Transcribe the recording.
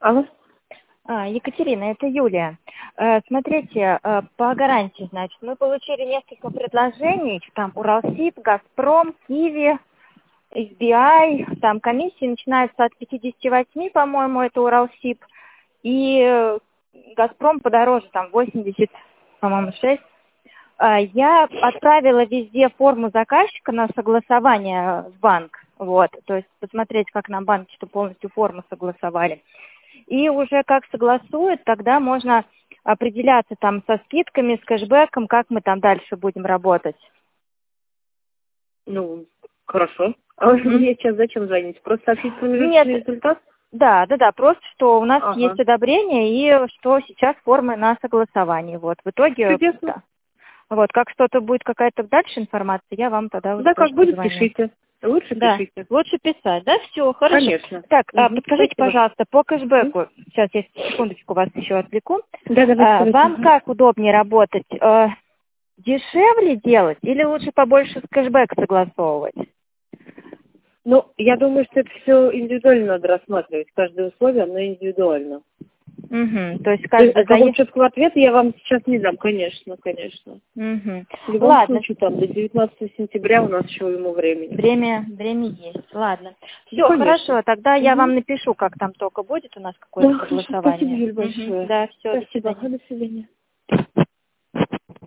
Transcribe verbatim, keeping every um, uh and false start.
Алло. А, Екатерина, это Юлия. Э, Смотрите, э, по гарантии, значит, мы получили несколько предложений, там Уралсиб, Газпром, Киви, эс би ай, там комиссии начинаются от пятидесяти восьми, по-моему, это Уралсиб, и э, Газпром подороже, там восемьдесят, по-моему, шесть. А, Я отправила везде форму заказчика на согласование в банк, вот, то есть посмотреть, как нам банки, что полностью форму согласовали. И уже как согласуют, тогда можно определяться там со скидками, с кэшбэком, как мы там дальше будем работать. Ну, хорошо. А вы Мгм. мне сейчас зачем звоните? Просто сообщить Нет, промежуточный результат? да, да, да, просто что у нас Ага. есть одобрение и что сейчас формы на согласование. Вот, в итоге, Чудесно. да. Вот, как что-то будет, какая-то дальше информация, я вам тогда уже Да, как тоже будет, позвоню. пишите. Лучше Да, пишите. лучше писать, да, все, хорошо. Конечно. Так, а, Мгм. подскажите, Спасибо. пожалуйста, по М? кэшбэку, сейчас я секундочку вас еще отвлеку. Да, давайте, А, давайте. Вам Ага. как удобнее работать? Э, Дешевле делать или лучше побольше с кэшбэк согласовывать? Ну, я думаю, что это все индивидуально надо рассматривать. Каждое условие, оно индивидуально. Угу, то есть То есть каждый какого заезд... четкого ответа я вам сейчас не дам, конечно, конечно. Угу. В любом Ладно, случае, там, до девятнадцатого сентября у нас еще ему времени. время, время есть. Ладно. Ну, Все, конечно. хорошо, тогда я Мгм. вам напишу, как там только будет у нас какое-то Да, хорошо. Спасибо, согласование. Юль, Угу. большое. Да, все, до Спасибо. свидания. До свидания.